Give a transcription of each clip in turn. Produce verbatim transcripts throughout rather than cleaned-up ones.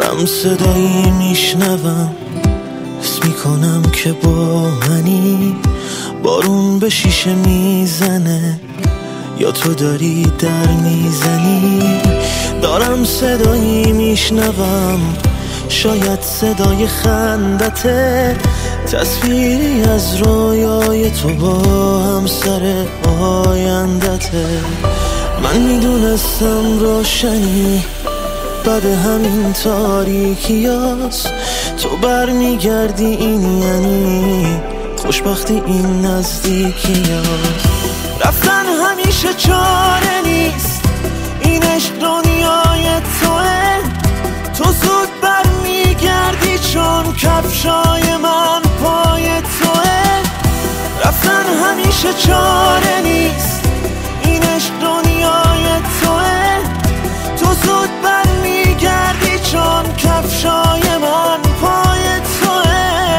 هم صدایی میشنوم، حس میکنم که با منی. بارون به شیشه میزنه یا تو داری در میزنی. دارم صدایی میشنوم، شاید صدای خندته، تصویری از رویای تو با همسر آیندته. من میدونستم روشنی بعد همین تاریکیاست، تو بر میگردی این یعنی خوشبختی این نزدیکیاست. رفتن همیشه چاره نیست، این عشق دنیای توه، تو زود بر میگردی چون کفشای من پای توه. رفتن همیشه چاره نیست، این عشق دنیای توه، تو زود بر میگردی چون کفشای من پای توه.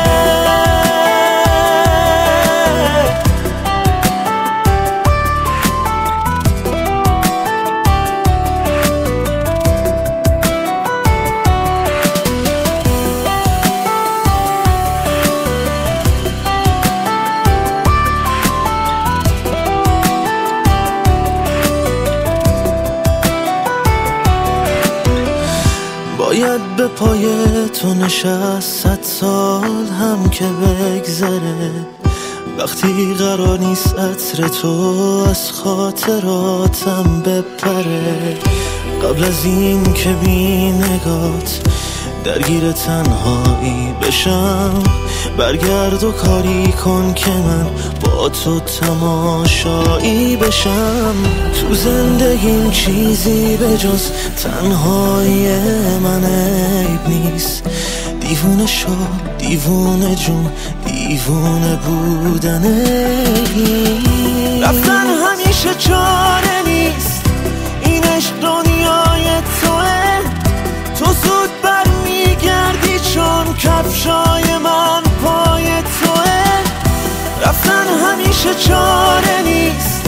باید به پای تو نشست صد سال هم که بگذره، وقتی قرار نیست عطر تو از خاطراتم بپره. قبل از این که بی نگات درگیر تنهایی بشم، برگرد و کاری کن که من با تو تماشایی بشم. تو زندگیم چیزی به جز تنهایی من عیب نیست، دیوونه شو دیوونه جون دیوونه بودنه. رفتن همیشه چاره نیست، این عشق دنیای توه، تو زود بر میگردی چون کفشای من پای توه. رفتن همیشه چاره نیست،